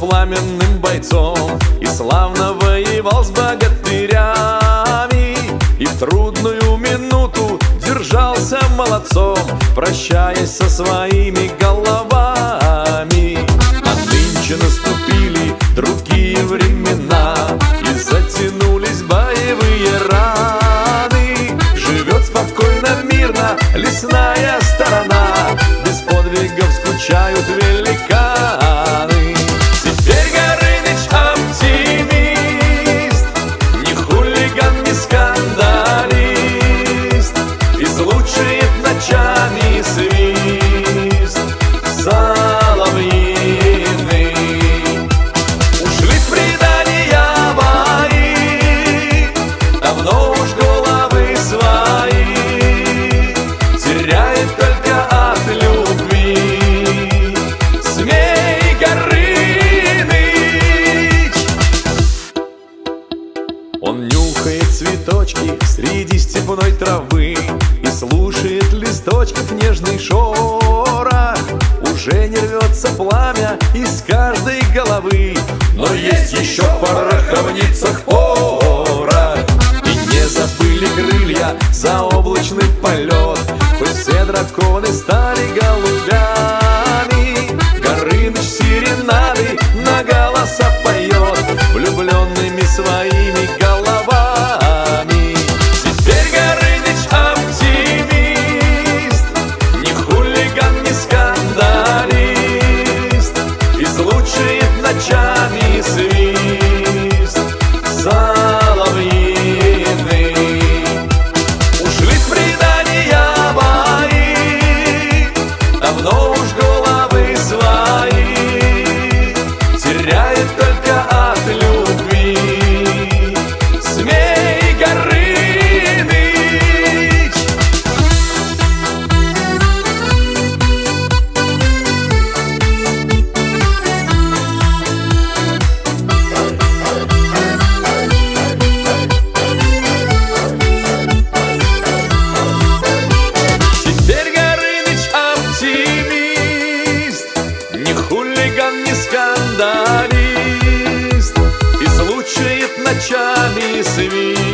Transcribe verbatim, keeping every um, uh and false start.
пламенным бойцом и славно воевал с богатырями, и в трудную минуту держался молодцом, прощаясь со своими головами. А нынче наступили другие времена, и затянулись боевые раны. Живет спокойно, мирно лесная сторона, без подвигов скучают великаны. Теперь Горыныч оптимист, не хулиган, не скандалист, и слушает ночами свист соловьиный. Ушли в предания мои, давно уж головы свои, теряет только от любви Змей Горыныч. Он нюхает цветочки среди степной травы и слушает листочков нежный шорох. Уже не рвется пламя из каждой головы, но есть еще в пороховницах порох. И не забыли крылья заоблачный полет, хоть все драконы стали голубями. Горыныч серенады на голоса поет влюбленными своими головами. Теперь Горыныч оптимист, не хулиган, не скандалист, и слушает ночами свист соловьиный. Ушли в предания мои, давно уж головы свои, теряет только от любви Змей Горыныч. Теперь Горыныч оптимист, не хулиган, не скандалист, и слушает ночами свист